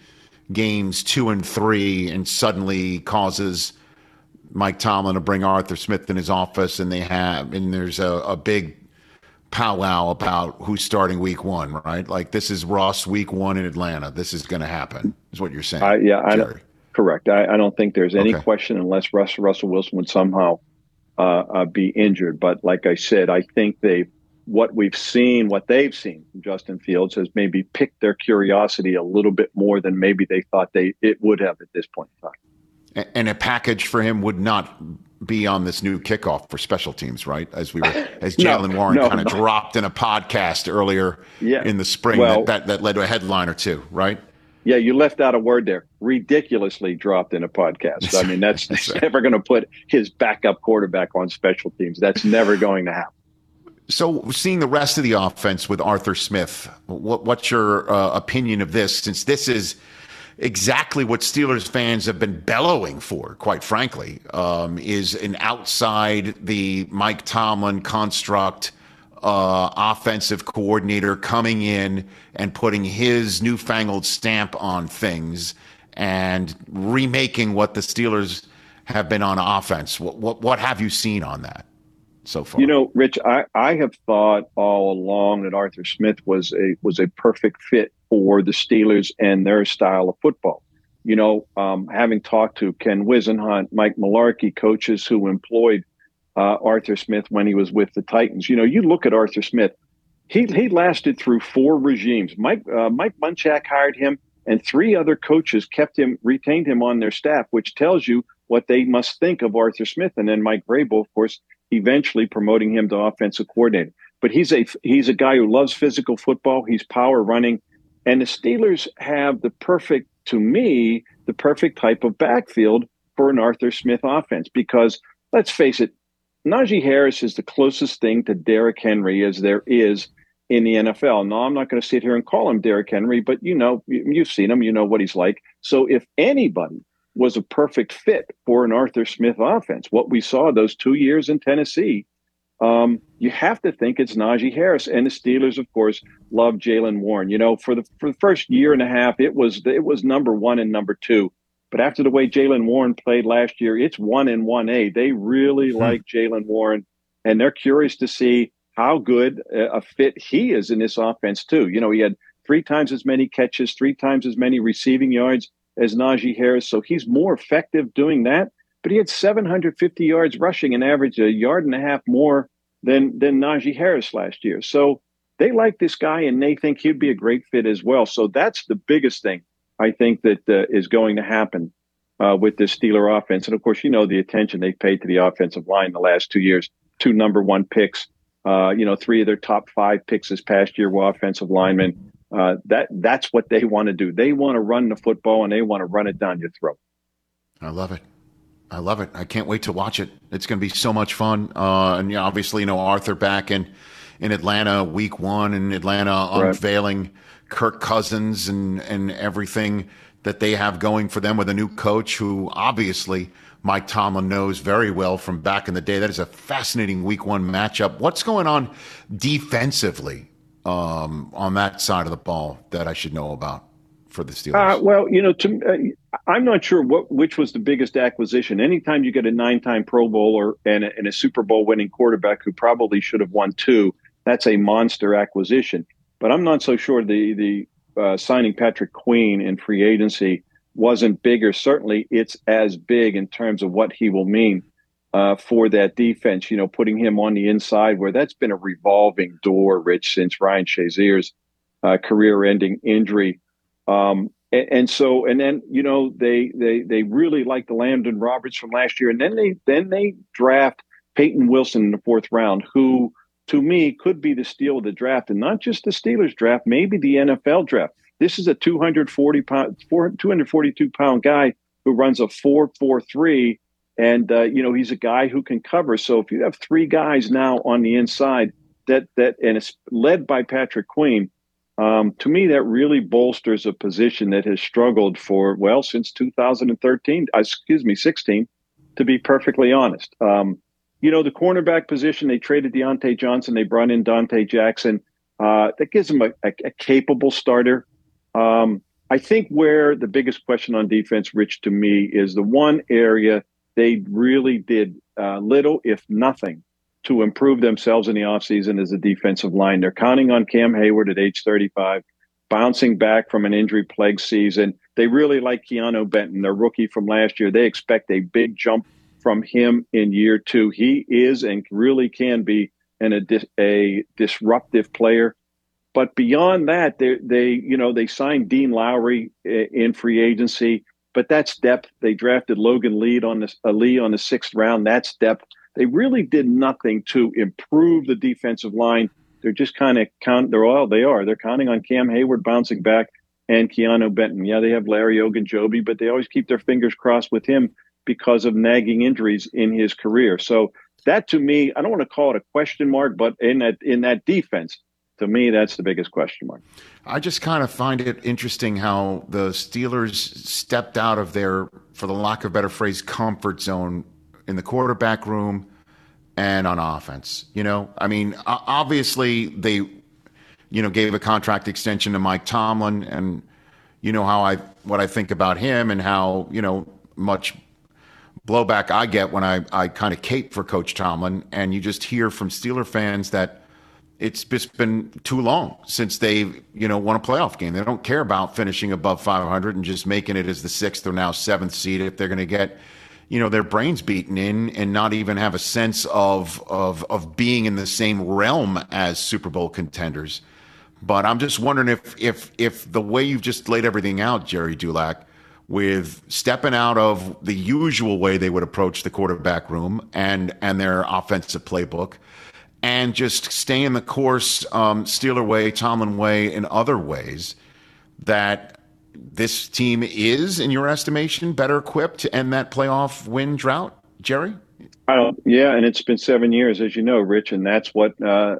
games 2 and 3 and suddenly causes Mike Tomlin to bring Arthur Smith in his office, and there's a big powwow about who's starting week 1, right? Like, this is Ross week 1 in Atlanta. This is going to happen, is what you're saying. Correct. I don't think there's any question unless Russell Wilson would somehow be injured. But like I said, I think what they've seen from Justin Fields has maybe piqued their curiosity a little bit more than maybe they thought it would have at this point in time. And a package for him would not be on this new kickoff for special teams, right? As Jaylen Warren kind of dropped in a podcast earlier in the spring, that led to a headline or two, right? Yeah, you left out a word there. Ridiculously dropped in a podcast. I mean, that's never going to put his backup quarterback on special teams. That's never going to happen. So, seeing the rest of the offense with Arthur Smith, what's your opinion of this? Since this is exactly what Steelers fans have been bellowing for, quite frankly, is an outside the Mike Tomlin construct offensive coordinator coming in and putting his newfangled stamp on things and remaking what the Steelers have been on offense. What have you seen on that so far? Rich, I have thought all along that Arthur Smith was a perfect fit for the Steelers and their style of football. Having talked to Ken Wisenhunt, Mike Mularkey, coaches who employed Arthur Smith when he was with the Titans. You look at Arthur Smith, he lasted through 4 regimes. Mike Munchak hired him, and 3 other coaches retained him on their staff, which tells you what they must think of Arthur Smith. And then Mike Vrabel, of course, eventually promoting him to offensive coordinator. But he's a guy who loves physical football. He's power running. And the Steelers have the perfect type of backfield for an Arthur Smith offense, because let's face it, Najee Harris is the closest thing to Derrick Henry as there is in the NFL. Now, I'm not going to sit here and call him Derrick Henry, but you've seen him, you know what he's like. So if anybody was a perfect fit for an Arthur Smith offense, what we saw those 2 years in Tennessee, you have to think it's Najee Harris. And the Steelers, of course, love Jaylen Warren. For the first year and a half, it was number 1 and number 2. But after the way Jaylen Warren played last year, it's 1 and 1A. They really like Jaylen Warren, and they're curious to see how good a fit he is in this offense too. He had 3 times as many catches, 3 times as many receiving yards as Najee Harris, so he's more effective doing that. But he had 750 yards rushing, and averaged 1.5 yards more than Najee Harris last year. So they like this guy, and they think he'd be a great fit as well. So that's the biggest thing I think that is going to happen with this Steeler offense. And of course, the attention they've paid to the offensive line the last 2 years, 2 number 1 picks, 3 of their top 5 picks this past year were offensive linemen. That's what they want to do. They want to run the football, and they want to run it down your throat. I love it. I can't wait to watch it. It's going to be so much fun. And obviously, Arthur back in Atlanta week 1, and Atlanta unveiling Kirk Cousins and everything that they have going for them with a new coach who obviously Mike Tomlin knows very well from back in the day. That is a fascinating week 1 matchup. What's going on defensively on that side of the ball that I should know about for the Steelers? I'm not sure which was the biggest acquisition. Anytime you get a 9-time Pro Bowler and a Super Bowl winning quarterback who probably should have won 2, that's a monster acquisition. But I'm not so sure the signing Patrick Queen in free agency wasn't bigger. Certainly, it's as big in terms of what he will mean for that defense. Putting him on the inside, where that's been a revolving door, Rich, since Ryan Shazier's career-ending injury. And then they really like the Landon Roberts from last year, and then they draft Peyton Wilson in the 4th round, who, to me, could be the steal of the draft, and not just the Steelers draft, maybe the NFL draft. This is a 242-pound guy who runs a 4.43, and he's a guy who can cover. So if you have 3 guys now on the inside and it's led by Patrick Queen, to me that really bolsters a position that has struggled since 16, to be perfectly honest. The cornerback position, they traded Deontay Johnson. They brought in Dante Jackson. That gives them a capable starter. I think where the biggest question on defense, Rich, to me, is the one area they really did little, if nothing, to improve themselves in the offseason is the defensive line. They're counting on Cam Hayward at age 35, bouncing back from an injury-plagued season. They really like Keanu Benton, their rookie from last year. They expect a big jump from him in year 2. He is and really can be a disruptive player. But beyond that, they signed Dean Lowry in free agency, but that's depth. They drafted Logan Lee on the 6th round. That's depth. They really did nothing to improve the defensive line. They're just kind of They're counting on Cam Hayward bouncing back and Keanu Benton. Yeah, they have Larry Ogunjobi, but they always keep their fingers crossed with him because of nagging injuries in his career. So that, to me, I don't want to call it a question mark, but in that defense, to me, that's the biggest question mark. I just kind of find it interesting how the Steelers stepped out of their, for the lack of a better phrase, comfort zone in the quarterback room and on offense. I mean, obviously they, gave a contract extension to Mike Tomlin, and what I think about him and how, much blowback I get when I kind of cape for Coach Tomlin. And you just hear from Steeler fans that it's just been too long since they've, won a playoff game. They don't care about finishing above 500 and just making it as the 6th or now 7th seed if they're going to get, their brains beaten in and not even have a sense of being in the same realm as Super Bowl contenders. But I'm just wondering if the way you've just laid everything out, Jerry Dulac, with stepping out of the usual way they would approach the quarterback room and their offensive playbook, and just staying the course, Steeler way, Tomlin way, in other ways, that this team is, in your estimation, better equipped to end that playoff win drought, Jerry? Yeah, and it's been 7 years, as you know, Rich, and that's what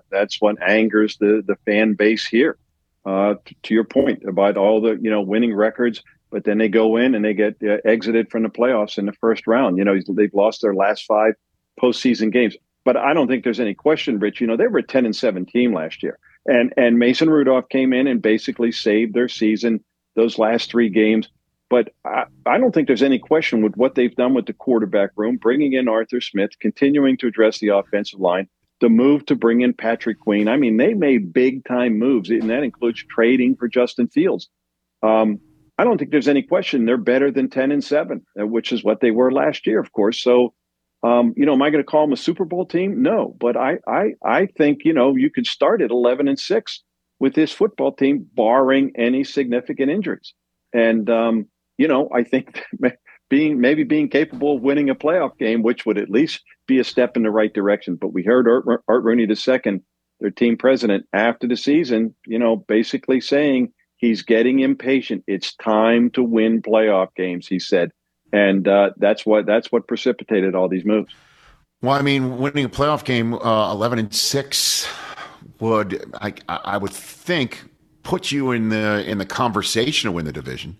angers the fan base here. To your point about all the winning records, but then they go in and they get exited from the playoffs in the first round. They've lost their last 5 postseason games. But I don't think there's any question, Rich. They were a 10-7 team last year, and Mason Rudolph came in and basically saved their season those last 3 games. But I don't think there's any question with what they've done with the quarterback room, bringing in Arthur Smith, continuing to address the offensive line, the move to bring in Patrick Queen. I mean, they made big-time moves, and that includes trading for Justin Fields. I don't think there's any question they're better than 10-7, which is what they were last year, of course. So, am I going to call them a Super Bowl team? No, but I think, you could start at 11-6 with this football team, barring any significant injuries. And, I think being capable of winning a playoff game, which would at least be a step in the right direction. But we heard Art Rooney II, their team president, after the season, basically saying he's getting impatient. It's time to win playoff games, he said. And that's what precipitated all these moves. Well, I mean, winning a playoff game 11-6 would, I would think, put you in the conversation to win the division.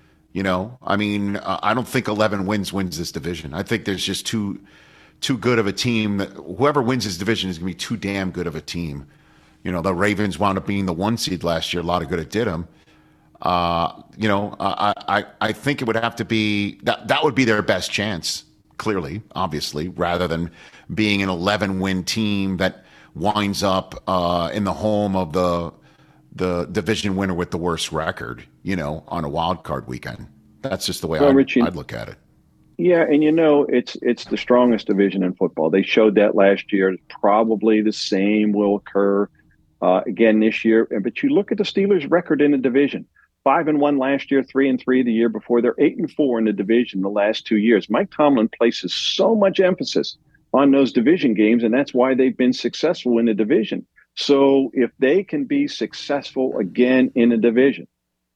I mean, I don't think 11 wins this division. I think there's just too good of a team that whoever wins this division is going to be too damn good of a team. The Ravens wound up being the 1 seed last year. A lot of good it did them. I think it would have to be that would be their best chance, clearly, obviously, rather than being an 11-win team that winds up in the home of the division winner with the worst record, on a wild card weekend. That's just the way I'd look at it. Yeah, and it's the strongest division in football. They showed that last year. Probably the same will occur again this year. But you look at the Steelers' record in the division. 5-1 last year, 3-3 the year before. They're 8-4 in the division the last 2 years. Mike Tomlin places so much emphasis on those division games, and that's why they've been successful in the division. So if they can be successful again in the division,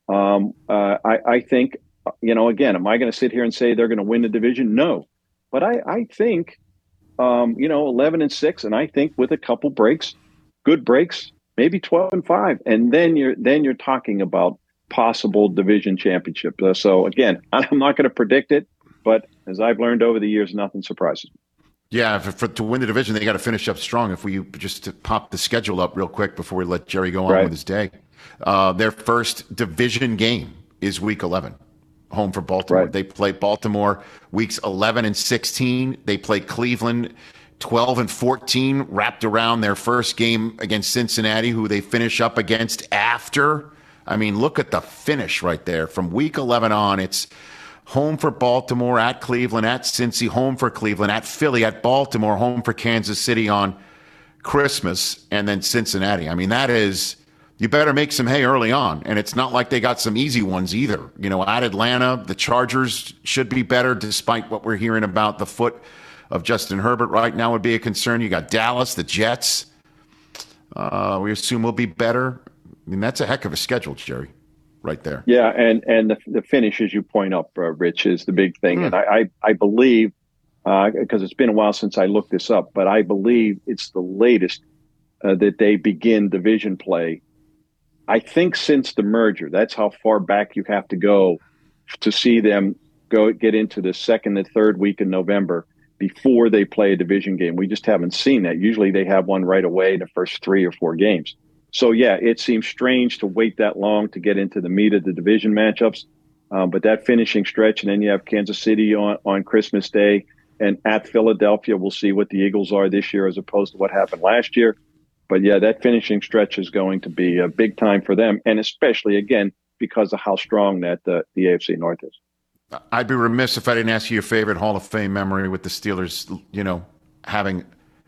I think, again, am I going to sit here and say they're going to win the division? No. But I think, 11-6, and I think with a couple breaks, good breaks, maybe 12-5, and then you're talking about possible division championship. So again, I'm not going to predict it, but as I've learned over the years, nothing surprises me. Yeah, to win the division, they got to finish up strong. If we just pop the schedule up real quick before we let Jerry go on with his day, their first division game is Week 11, home for Baltimore. Right. They play Baltimore weeks 11 and 16. They play Cleveland 12 and 14, wrapped around their first game against Cincinnati, who they finish up against after. I mean, look at the finish right there. From week 11 on, it's home for Baltimore, at Cleveland, at Cincy, home for Cleveland, at Philly, at Baltimore, home for Kansas City on Christmas, and then Cincinnati. I mean, that is, you better make some hay early on. And it's not like they got some easy ones either. You know, at Atlanta, the Chargers should be better, despite what we're hearing about the foot of Justin Herbert right now would be a concern. You got Dallas, the Jets. We assume will be better. I mean, that's a heck of a schedule, Jerry, right there. Yeah, and the finish, as you point up, Rich, is the big thing. And I believe, because it's been a while since I looked this up, but I believe it's the latest that they begin division play. I think since the merger, that's how far back you have to go to see them get into the second and third week in November before they play a division game. We just haven't seen that. Usually they have one right away in the first 3 or 4 games. So, yeah, it seems strange to wait that long to get into the meat of the division matchups. But that finishing stretch, and then you have Kansas City on Christmas Day, and at Philadelphia, we'll see what the Eagles are this year as opposed to what happened last year. But, yeah, that finishing stretch is going to be a big time for them, and especially, again, because of how strong that the AFC North is. I'd be remiss if I didn't ask you your favorite Hall of Fame memory with the Steelers, you know, having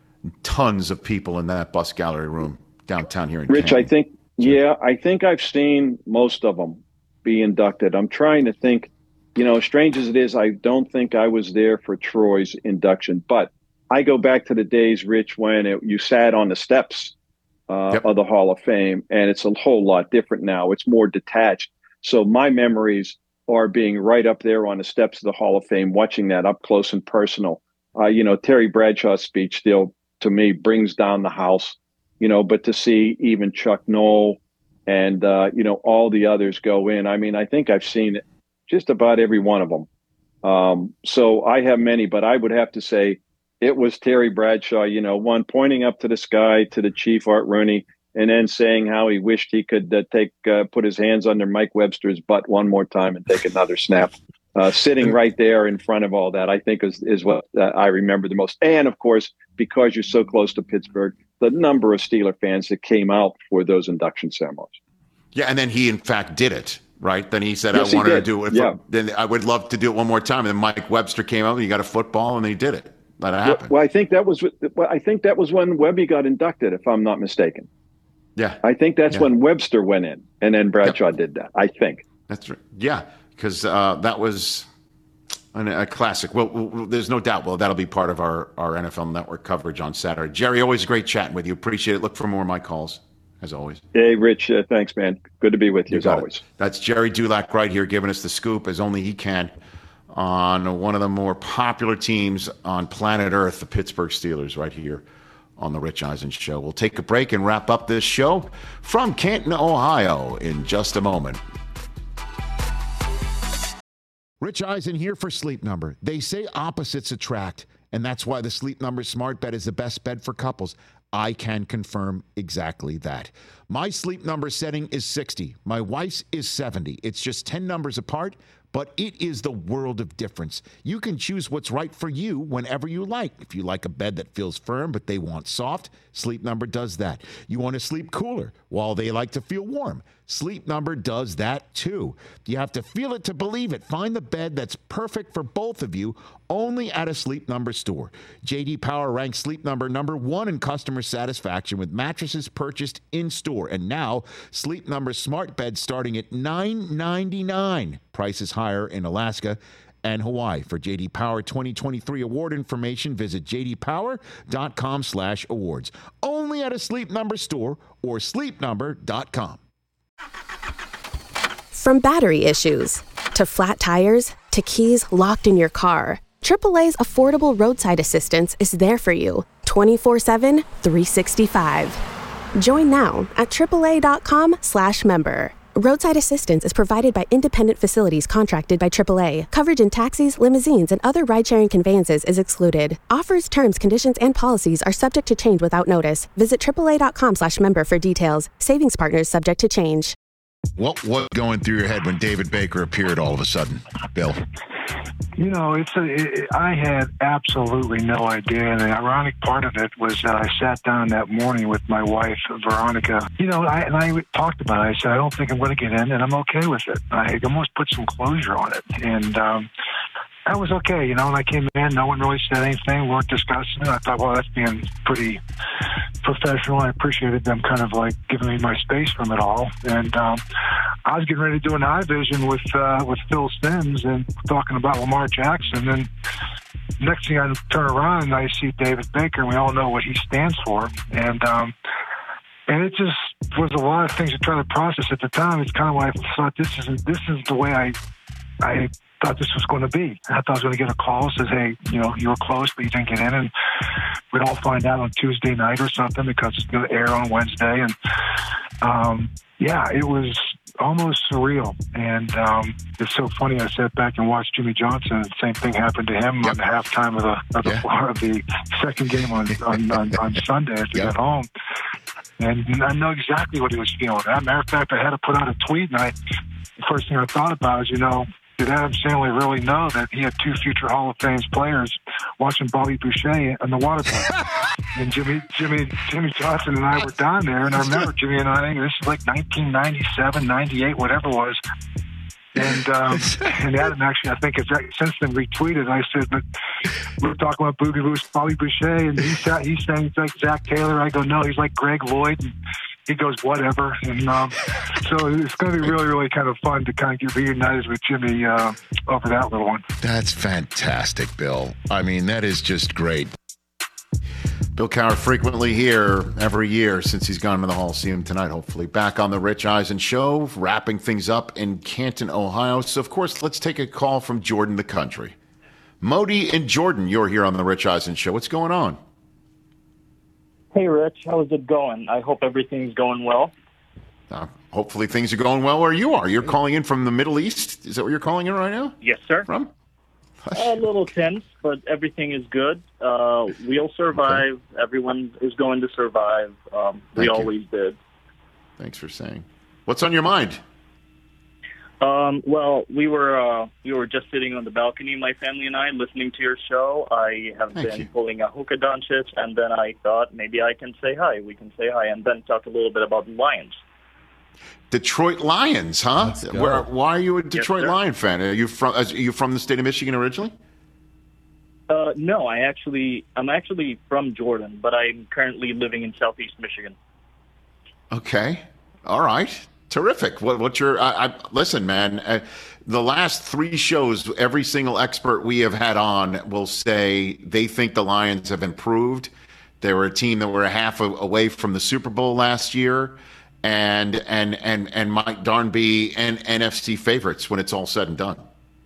tons of people in that bus gallery room downtown here in Rich, Canton. I think I've seen most of them be inducted. I'm trying to think, you know, strange as it is, I don't think I was there for Troy's induction, but I go back to the days, Rich, when you sat on the steps of the Hall of Fame, and it's a whole lot different now. It's more detached. So my memories are being right up there on the steps of the Hall of Fame, watching that up close and personal. You know, Terry Bradshaw's speech still, to me, brings down the house, you know, but to see even Chuck Noll and, you know, all the others go in, I mean, I think I've seen just about every one of them. So I have many, but I would have to say it was Terry Bradshaw, you know, one pointing up to the sky to the chief, Art Rooney, and then saying how he wished he could put his hands under Mike Webster's butt one more time and take another snap. Sitting right there in front of all that, I think is what I remember the most. And, of course, because you're so close to Pittsburgh, the number of Steeler fans that came out for those induction ceremonies. Yeah, and then he, in fact, did it, right? Then he said, yes, I wanted to do it. Then I would love to do it one more time. And then Mike Webster came out and he got a football and he did it. Let it happen. Well, I think that was when Webby got inducted, if I'm not mistaken. Yeah. I think that's when Webster went in, and then Bradshaw did that, I think. That's right. Yeah, because that was a classic. Well, there's no doubt. Well, that'll be part of our NFL Network coverage on Saturday. Jerry, always great chatting with you. Appreciate it. Look for more of my calls, as always. Hey, Rich, thanks, man. Good to be with you as always. That's Jerry Dulac right here giving us the scoop, as only he can, on one of the more popular teams on planet Earth, the Pittsburgh Steelers, right here on the Rich Eisen Show. We'll take a break and wrap up this show from Canton, Ohio in just a moment. Rich Eisen here for Sleep Number. They say opposites attract, and that's why the Sleep Number Smart Bed is the best bed for couples. I can confirm exactly that. My Sleep Number setting is 60. My wife's is 70. It's just 10 numbers apart, but it is the world of difference. You can choose what's right for you whenever you like. If you like a bed that feels firm, but they want soft, Sleep Number does that. You want to sleep cooler while they like to feel warm. Sleep Number does that too. You have to feel it to believe it. Find the bed that's perfect for both of you only at a Sleep Number store. J.D. Power ranks Sleep Number #1 in customer satisfaction with mattresses purchased in-store. And now, Sleep Number Smart Bed starting at $9.99. Price is higher in Alaska and Hawaii. For J.D. Power 2023 award information, visit jdpower.com/awards. Only at a Sleep Number store or sleepnumber.com. From battery issues to flat tires to keys locked in your car, AAA's affordable roadside assistance is there for you 24/7, 365. Join now at AAA.com/member. Roadside assistance is provided by independent facilities contracted by AAA. Coverage in taxis, limousines, and other ride-sharing conveyances is excluded. Offers, terms, conditions, and policies are subject to change without notice. Visit AAA.com/member for details. Savings partners subject to change. What going through your head when David Baker appeared all of a sudden, Bill? I had absolutely no idea. And the ironic part of it was that I sat down that morning with my wife, Veronica. I talked about it. I said, I don't think I'm going to get in, and I'm okay with it. I almost put some closure on it. And I was okay. When I came in, no one really said anything. We weren't discussing it. I thought, well, that's being pretty professional. I appreciated them kind of like giving me my space from it all. And I was getting ready to do an eye vision with Phil Simms and talking about Lamar Jackson. And next thing I turn around and I see David Baker, and we all know what he stands for. And it just was a lot of things to try to process at the time. It's kind of like I thought this is the way I thought this was going to be. I thought I was going to get a call that says, hey, you were close, but you didn't get in. And we'd all find out on Tuesday night or something because it's going to air on Wednesday. And, it was almost surreal. And it's so funny. I sat back and watched Jimmy Johnson, and the same thing happened to him on the halftime of the second game on Sunday as we got home. And I know exactly what he was feeling. As a matter of fact, I had to put out a tweet, and the first thing I thought about is, did Adam Sandler really know that he had two future Hall of Fame players watching Bobby Boucher on the water park? And Jimmy Johnson and I were down there, and I remember Jimmy and I, this is like 1997, 98, whatever it was. And Adam actually, I think, has since then retweeted. I said, but we were talking about Bobby Boucher, and he's saying he's like Zach Taylor. I go, no, he's like Greg Lloyd. And he goes, whatever. And so it's going to be really, really kind of fun to kind of get reunited with Jimmy over that little one. That's fantastic, Bill. I mean, that is just great. Bill Cowher frequently here every year since he's gone to the Hall. See him tonight, hopefully. Back on the Rich Eisen Show, wrapping things up in Canton, Ohio. So, of course, let's take a call from Jordan, the country. Modi in Jordan, you're here on the Rich Eisen Show. What's going on? Hey, Rich. How's it going? I hope everything's going well. Hopefully things are going well where you are. You're calling in from the Middle East? Is that where you're calling in right now? Yes, sir. From? A little tense, but everything is good. We'll survive. Okay. Everyone is going to survive. We always did. Thanks for saying. What's on your mind? Well, we were just sitting on the balcony, my family and I, listening to your show. I have been pulling a Luka Doncic, and then I thought maybe I can say hi. We can say hi, and then talk a little bit about the Lions. Detroit Lions, huh? Why are you a Detroit Lion fan? Are you from the state of Michigan originally? No, I'm actually from Jordan, but I'm currently living in Southeast Michigan. Okay, all right, terrific. What's your? Listen, man. The last three shows, every single expert we have had on will say they think the Lions have improved. They were a team that were half away from the Super Bowl last year. And might darn be NFC favorites when it's all said and done.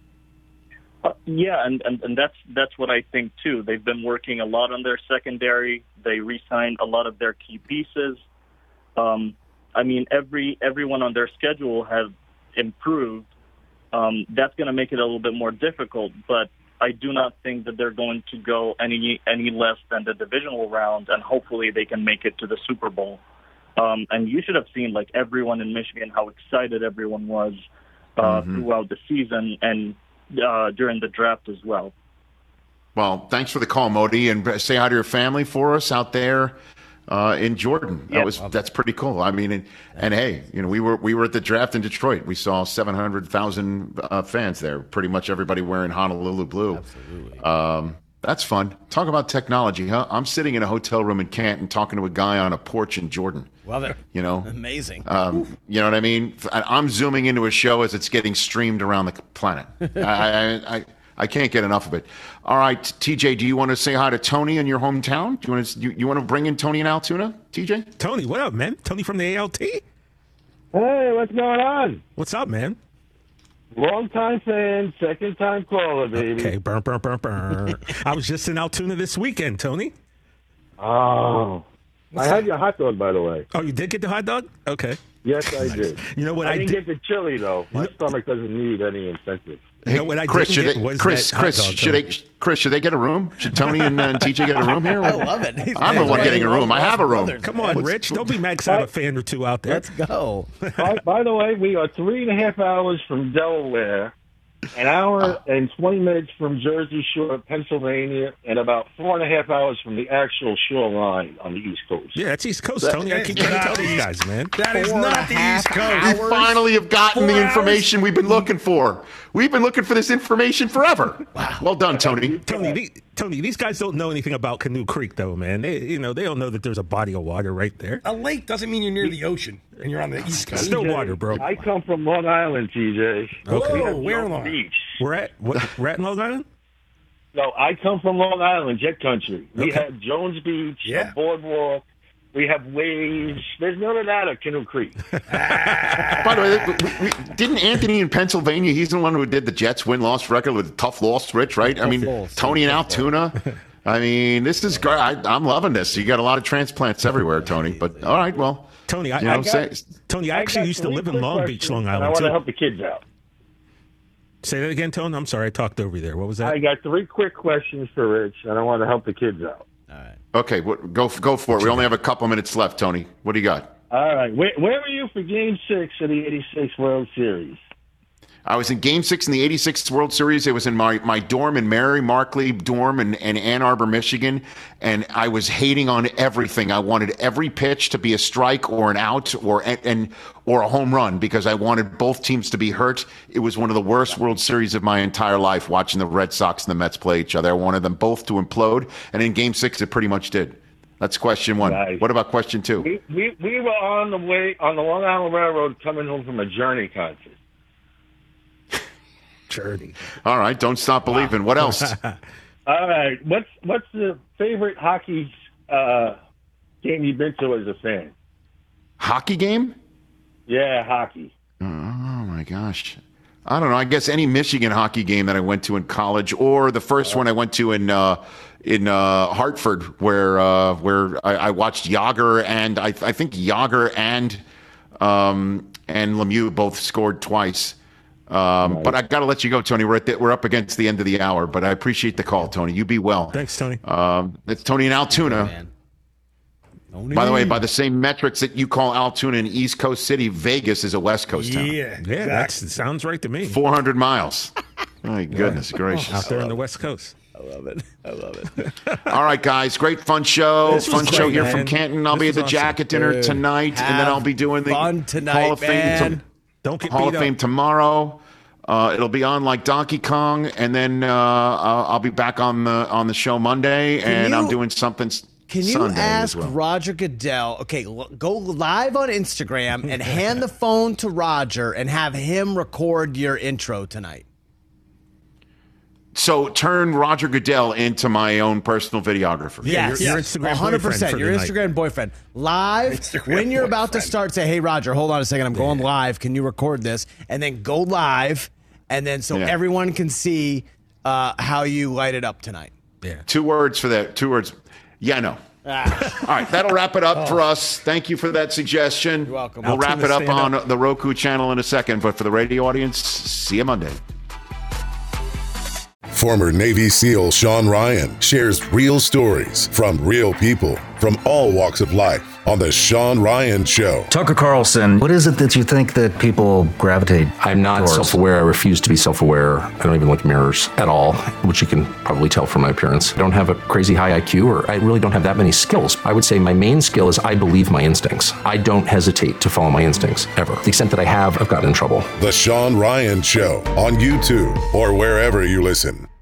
And that's what I think too. They've been working a lot on their secondary. They re-signed a lot of their key pieces. I mean, everyone on their schedule has improved. That's going to make it a little bit more difficult, but I do not think that they're going to go any less than the divisional round, and hopefully they can make it to the Super Bowl. And you should have seen, like, everyone in Michigan, how excited everyone was throughout the season and during the draft as well. Well, thanks for the call, Modi, and say hi to your family for us out there in Jordan. That's pretty cool. I mean, and hey, we were at the draft in Detroit. We saw 700,000 fans there. Pretty much everybody wearing Honolulu blue. Absolutely. That's fun. Talk about technology, huh? I'm sitting in a hotel room in Canton talking to a guy on a porch in Jordan. Love it. Amazing. You know what I mean? I'm zooming into a show as it's getting streamed around the planet. I can't get enough of it. All right, TJ, do you want to say hi to Tony in your hometown? Do you want to bring in Tony and Altoona, TJ? Tony, what up, man? Tony from the ALT? Hey, what's going on? What's up, man? Long-time fan, second-time caller, baby. Okay, burn. I was just in Altoona this weekend, Tony. Oh. I had your hot dog, by the way. Oh, you did get the hot dog? Okay. Yes, I did. You know what I didn't get the chili, though. My stomach doesn't need any incentive. Hey, what I Chris, didn't get was Chris, should they get a room? Should Tony and TJ get a room here? I love it. I'm the one getting a room. I have a room. Come on, Rich. Don't be mad 'cause I have a fan or two out there. Let's go. By the way, we are 3.5 hours from Delaware, an hour and 20 minutes from Jersey Shore, Pennsylvania, and about 4.5 hours from the actual shoreline on the East Coast. Yeah, that's East Coast, Tony. I keep trying to tell these guys, man. That is not the East Coast. We finally have gotten the information we've been looking for. We've been looking for this information forever. Wow. Well done, Tony. Tony, these guys don't know anything about Canoe Creek, though, man. They don't know that there's a body of water right there. A lake doesn't mean you're near the ocean and you're on the East Coast. Still water, bro. I come from Long Island, TJ. Okay. Whoa, where in Long Beach? We're at Long Island? No, I come from Long Island, Jet Country. We have Jones Beach, a boardwalk. We have waves. There's none of that at Canoe Creek. By the way, didn't Anthony in Pennsylvania, he's the one who did the Jets win-loss record with a tough loss, Rich, right? I mean, Tony in Altoona. I mean, this is great. I'm loving this. You got a lot of transplants everywhere, Tony. But, all right, well. Tony, I actually used to live in Long Beach, Long Island, I want to help the kids out. Say that again, Tony. I'm sorry, I talked over you there. What was that? I got 3 quick questions for Rich, and I want to help the kids out. All right. Okay, go for it. We only have a couple minutes left, Tony. What do you got? All right. Where were you for Game 6 of the 86 World Series? I was in Game 6 in the 86 World Series. It was in my dorm in Mary Markley dorm in Ann Arbor, Michigan, and I was hating on everything. I wanted every pitch to be a strike or an out or a home run because I wanted both teams to be hurt. It was one of the worst World Series of my entire life watching the Red Sox and the Mets play each other. I wanted them both to implode, and in Game 6 it pretty much did. That's question 1. Nice. What about question 2? We were on the Long Island Railroad coming home from a Journey concert. Journey. All right, don't stop believing. What else? All right, what's the favorite hockey game you've been to as a fan? Hockey game? Yeah, hockey. Oh my gosh. I don't know. I guess any Michigan hockey game that I went to in college, or the first one I went to in Hartford, where I watched Yager and I think Yager and Lemieux both scored twice. But I got to let you go, Tony. We're up against the end of the hour, but I appreciate the call, Tony. You be well. Thanks, Tony. It's Tony in Altoona. By the way, by the same metrics that you call Altoona an East Coast city, Vegas is a West Coast town. Yeah, that sounds right to me. 400 miles. My goodness gracious. Out there on the West Coast. I love it. All right, guys. Great fun show. Fun show here from Canton. I'll be at the Jack at dinner tonight, and then I'll be doing the Hall of Fame. Don't get Hall of Fame tomorrow. It'll be on like Donkey Kong, and then I'll be back on the show Monday, I'm doing something. Can you Sunday ask well. Roger Goodell? Okay, go live on Instagram and hand the phone to Roger and have him record your intro tonight. So turn Roger Goodell into my own personal videographer. Yes, your Instagram 100%. Your Instagram boyfriend. Live, when you're about to start, say, hey, Roger, hold on a second. I'm going live. Can you record this? And then go live, and then everyone can see how you light it up tonight. Yeah. 2 words for that. 2 words. Yeah, no. All right, that'll wrap it up for us. Thank you for that suggestion. You're welcome. We'll wrap it up on the Roku channel in a second, but for the radio audience, see you Monday. Former Navy SEAL Sean Ryan shares real stories from real people from all walks of life on The Sean Ryan Show. Tucker Carlson, what is it that you think that people gravitate I'm not towards? Self-aware. I refuse to be self-aware. I don't even look in mirrors at all, which you can probably tell from my appearance. I don't have a crazy high IQ, or I really don't have that many skills. I would say my main skill is I believe my instincts. I don't hesitate to follow my instincts, ever. To the extent that I have, I've gotten in trouble. The Sean Ryan Show on YouTube or wherever you listen.